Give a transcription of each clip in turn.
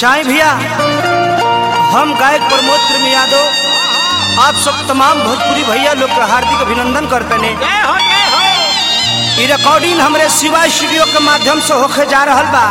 अच्छाई भैया, हम गायक प्रमोद प्रेम यादव आप सब तमाम भोजपुरी भैया लोग का हार्दिक अभिनंदन करते हैं। ये रिकॉर्डिंग हमारे शिवा स्टूडियो के माध्यम से होके जा रहा बा,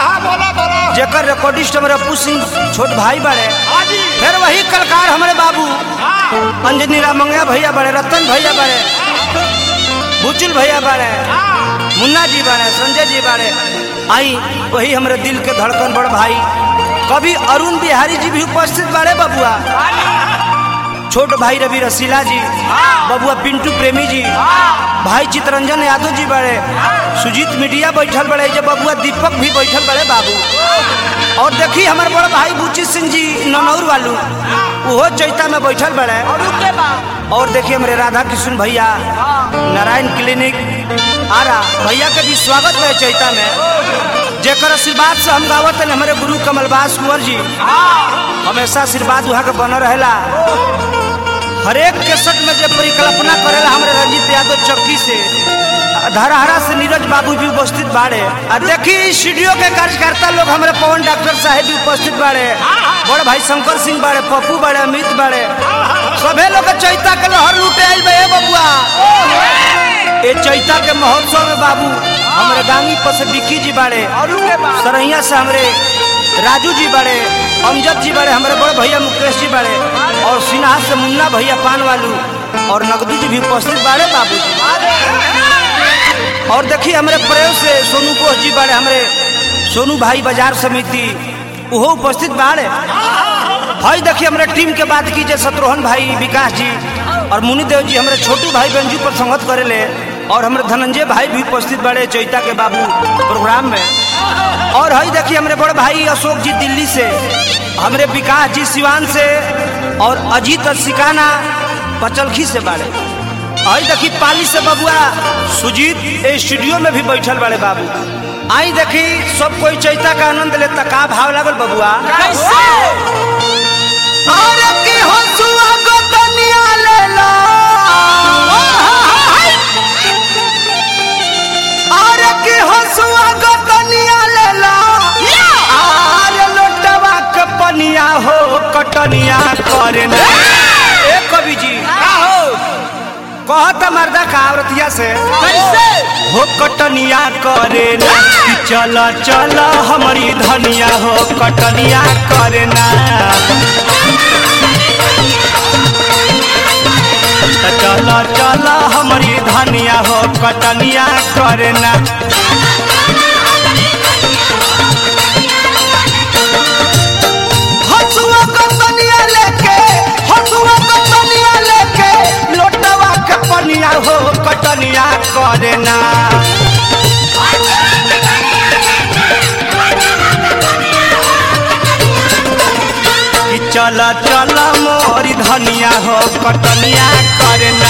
जेकर रिकॉर्डिस्ट हमारे अपू सिंह छोट भाई बड़े, फिर वही कलाकार हमारे बाबू अंजनी रामंगया भैया बड़े, रतन भैया बड़े, बुचुल भैया बड़े, मुन्ना जी बड़े, संजय जी बड़े, आई वही हमारे दिल के धड़कन बड़ भाई कभी अरुण बिहारी जी भी उपस्थित बड़े, बबुआ छोट भाई रवि रसीला जी, बबुआ पिंटू प्रेमी जी, भाई चितरंजन यादव जी बड़े, सुजीत मीडिया बैठल बड़े, जब बबुआ दीपक भी बैठल बड़े बाबू। और देखी हमारे बड़ा भाई बुची सिंह जी ननौर वालू वो चैता में बैठल बड़े। और देखिए हमारे राधा कृष्ण भैया नारायण क्लिनिक आरा भैया के भी स्वागत है चैता में, जेकर आशीर्वाद से हम गावत है हमारे गुरु कमलबास कुंवर जी हमेशा आशीर्वाद वहाँ के बना रहेला। हर एक केसट में जब परिकल्पना करेला हमारे रंजीत यादव चक्की से, धरहरा से नीरज बाबू भी उपस्थित बाड़े। देखी स्टूडियो के कार्यकर्ता लोग हमारे पवन डॉक्टर साहेब भी उपस्थित बाड़े, बड़े भाई शंकर सिंह बाड़े, पप्पू बाड़े, अमित बाड़े, सभी लोग चैता के लहर लूटे आइल बे बबुआ। ये चैता के महोत्सव में बाबू हमारे गांगी पर से विक्की जी बाड़े, सरैया से हमारे राजू जी बड़े, अमजद जी बड़े, हमारे बड़े भैया मुकेश जी बड़े, और सिन्हा से मुन्ना भैया पान वालू और नगदू जी भी उपस्थित बाड़े बाबू जी। और देखिए हमारे प्रयोग से सोनू बोस जी बड़े, हमारे सोनू भाई बाजार समिति वो उपस्थित बाड़े। भाई देखिए हमारे टीम के बात कीजिए, शत्रुघ्न भाई, विकास जी और मुनि देव जी, हमारे छोटू भाई बेंजू पर संगत करे ले, और हमारे धनंजय भाई भी उपस्थित बड़े चैता के बाबू प्रोग्राम में। और हई देखिए हमारे बड़े भाई अशोक जी दिल्ली से, हमारे विकास जी सिवान से, और अजीत सिकाना पचलखी से बड़े। हई देखी पाली से बबुआ सुजीत स्टूडियो में भी बैठल बड़े बाबू। आई देखी सब कोई चैता का आनंद लेता, का भाव लागल बबुआ पनिया हो कटनिया करे ना। एक कवि जी कहता मर्दा का औरतिया से हो कटनिया करे ना, चल चल हमारी धनिया हो कटनिया करे ना, चल चल हमारी धनिया हो कटनिया करे ना। पनिया हो कटनिया करे ना, चल चल मोरी धनिया हो कटनिया करे ना।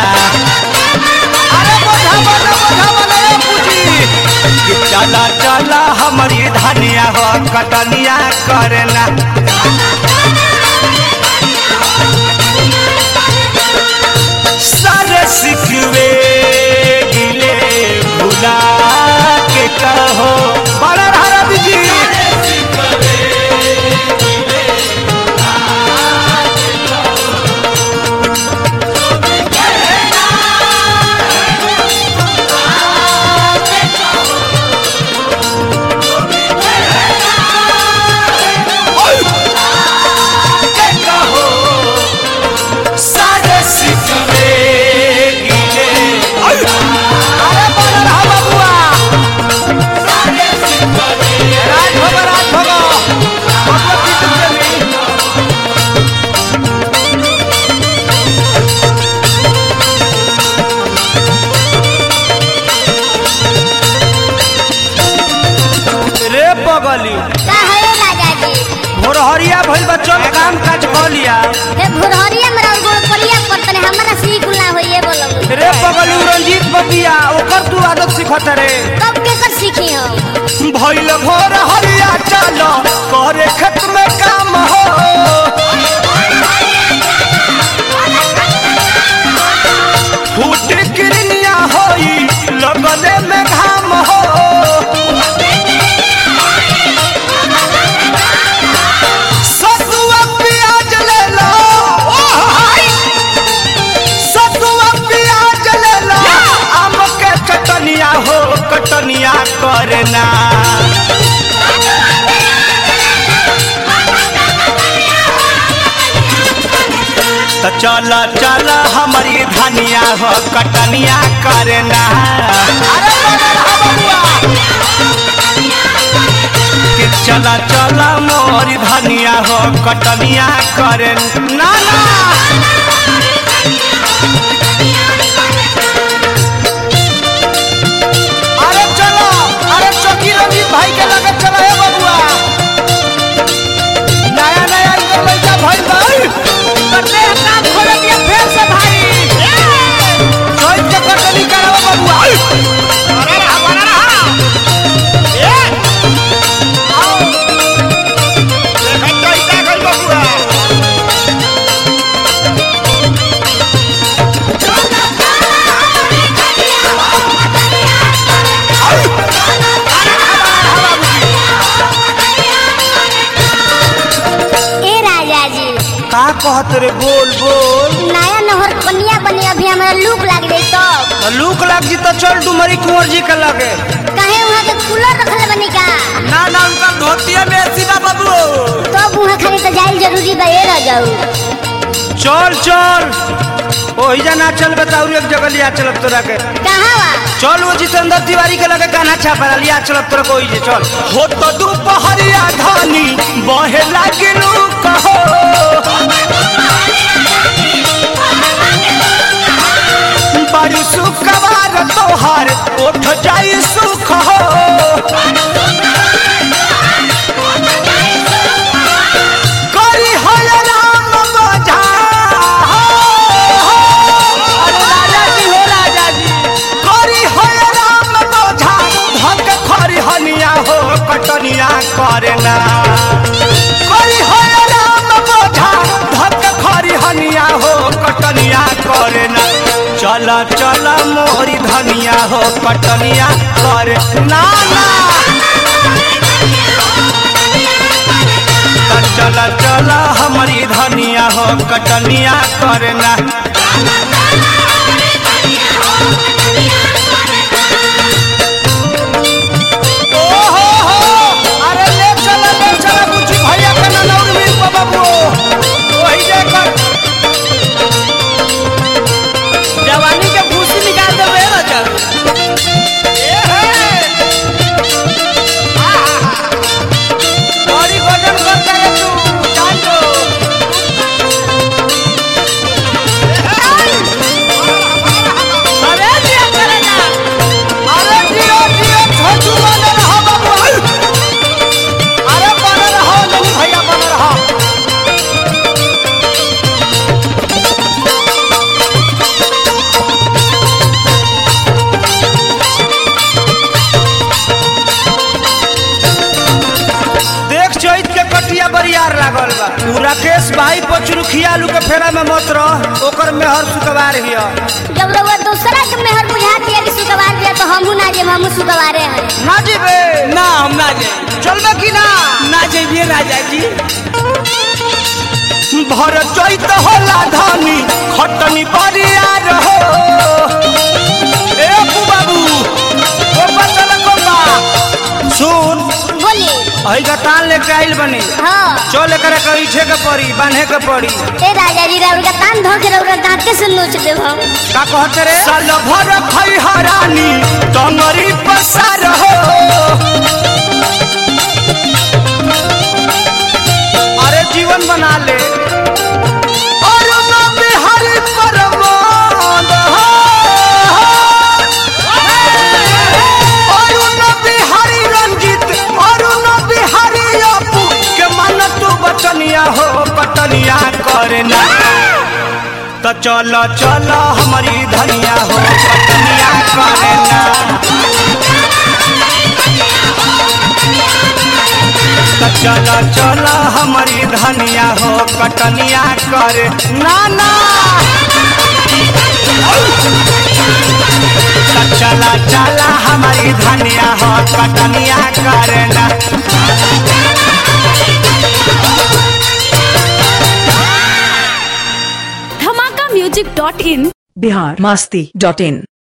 अरे बोझा बोझा बोझा बोझा पूजी, चल चल हमारी धनिया हो कटनिया करे ना। सारे सिखवे गिले भुला के कहो बड़ा रहा दीजी, भोरहरिया भइल बच्चों में काम काज कर लिया। हे भोरहरिया मेरा गोड़ पलिया करतने हमरा सीख ना होइए बोलबो रे बगलू रंजीत बबिया ओकर तू आदत सिखत रे, कब के कर सीखी हम भइल भोरहरिया चल करे खेत में काम हो, फूट किरनिया होई लगले में घाम हो, करे ना। तो चला चला हमारी धनिया हो कटनिया करे ना। कि चला चला मोरी धनिया हो कटनिया करे ना ना। अरे चलो, अरे चौकी रंजीत भाई के लगे चलो हे बबुआ। नया नया इधर लड़का भाई भाई करते हैं काम खोल दिया फिर से भाई। चौक के कटनी कराओ बबुआ। अरे रहा बना रहा। ये आओ देखो तो इतना कोई बबुआ। का कहत रे बोल बोल। नया नहर कनिया बने अभी हमारा लूक लाग गई तो लूक लाग जी तो चल डुमरी कुंवर जी के लगे। कहे वहाँ के कूलर रखले बनी का ना ना उनका धोतिया में सीधा बबू तो वहाँ खाली तो जाइल जरूरी बा ये रह जाऊ। चल चल ओही जा ना चल बताऊ एक जगह लिया चलब तोरा के। कहाँ बा चल वो जितेंद्र तिवारी के लगे कान्हा छापा लिया चलब तोरा कोई जे चल। हो तो दोपहरिया धानी बहे लागिलू कहो। बड़ी सुखवार तोहार उठ जाई सुख हो। करी हर राम बोझा अरे राजा जी हो राजा जी। करी हर राम बोझा धक खरी हनिया हो कटनिया करे ना। करी हर राम बोझा धक खरी हनिया हो कटनिया करे ना। चला चला मोहरी धनिया हो कटनिया करे ना ना। चला चला हमारी धनिया हो कटनिया करे ना। ओ हो अरे ले चला कुछ भैया के ननौर मिल बाबू वही जाकर जवानी के भूसी निकाल दे रे राजा। बड़ी वजन करता रे तू जान दो। अरे दिया करेगा। अरे दियो दियो छोटू बन रहा बाबू। अरे बन रहा नहीं भैया बन रहा। कटिया बरियार लागल बा। तू राकेश भाई पचरुखिया आलू के फेरा में मत रह ओकर मेहर सुकवार हिया। जब रउआ दूसरा के मेहर बुझा दिया कि सुकवार दिया तो हमहू ना जे हमहू सुकवारे हैं। ना जेबे ना हम ना जे चलबे कि ना ना जेबिए राजा जी। भर चैत होला धानी खटनी बरियार हो। ए बाबू ओ बचल कोबा सुन बोली अई गतान लेके आइल बनी। हां चल एकरा कइठे के पड़ी बांधे के पड़ी। ए राजा जी रउआ कान धो के रउआ दांते से नोच देब हम। का कहत रे साल भर खई हरानी टंगरी पसार हो। अरे जीवन बना ले और ना बिहारी परमानंद हो। और ना बिहारी रंजीत और ना बिहारी अपू के मन तू बचनिया हो कटनिया करे ना। तो चलो चलो हमारी धनिया हो कटनिया करे ना। तो चलो चलो हमारी धनिया हो कटनिया करे ना ना। तो चला चला हमारी धनिया हो कटनिया करे ना। धमाका music.in biharmasti.in